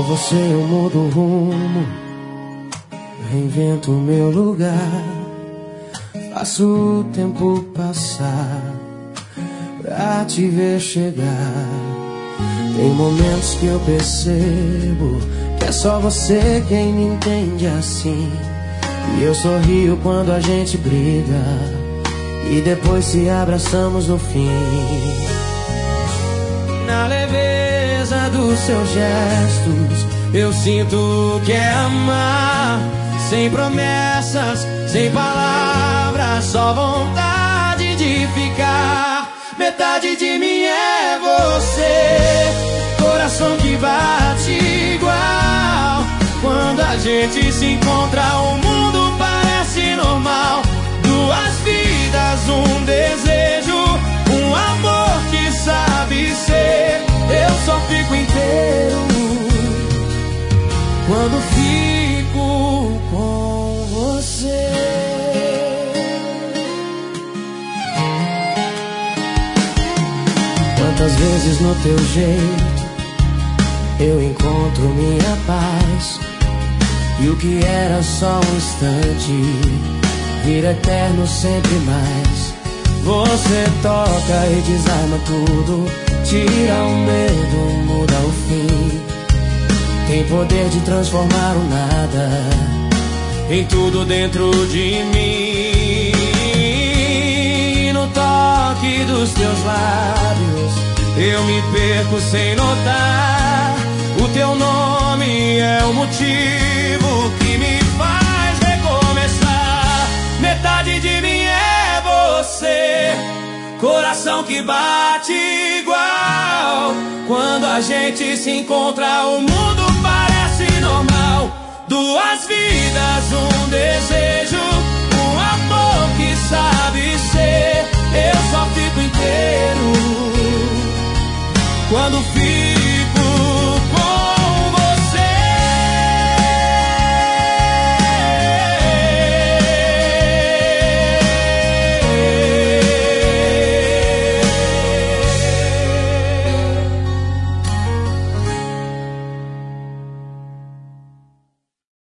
você eu mudo o rumo, reinvento o meu lugar, faço o tempo passar pra te ver chegar. Tem momentos que eu percebo que é só você quem me entende assim, e eu sorrio quando a gente briga e depois se abraçamos no fim. Na leveza dos seus gestos eu sinto o que é amar, sem promessas, sem palavras, só vontade de ficar. Metade de mim é você, coração que bate igual. Quando a gente se encontra o mundo parece normal. Duas vidas, um desejo, um amor que sabe ser. Eu só fico inteiro quando fico com você. Quantas vezes no teu jeito eu encontro minha paz, e o que era só um instante vira eterno sempre mais. Você toca e desarma tudo, tira o medo, muda o fim. Tem poder de transformar o nada em tudo dentro de mim. E no toque dos teus lábios eu me perco sem notar. O teu nome é o motivo que me faz recomeçar. Metade de mim é você, coração que bate igual. Quando a gente se encontra o mundo parece normal. Duas vidas, um desejo, um amor que sabe ser. Eu só fico inteiro quando fico